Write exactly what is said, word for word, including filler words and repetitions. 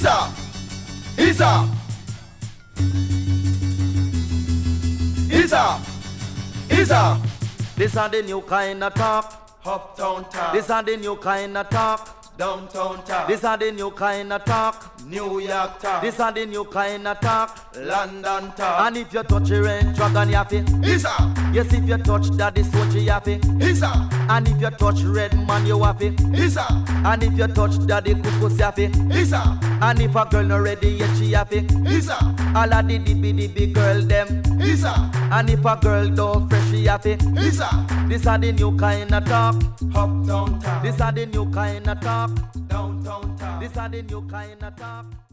Isa, Isa, Isa, Isa. This are the new kind of talk. Uptown talk. This are the new kind of talk. Downtown talk. This are the new kind of talk. New York talk. This are the new kind of talk. London talk. And if you touch your range dragon, you have it. Isa, Yes, if you touch daddy Sochi, you have it. Isa, And if you touch red man, you have it. Isa, And if you touch daddy Kukus, you have it. Isa, And if a girl not ready yet, she have it. Isa, All of the dibby dibby girl them. Isa, And if a girl don't fresh, she have it. Isa. This are the new kind of talk. Uptown talk. This are the new kind of talk. Downtown talk. This are the new kind of talk.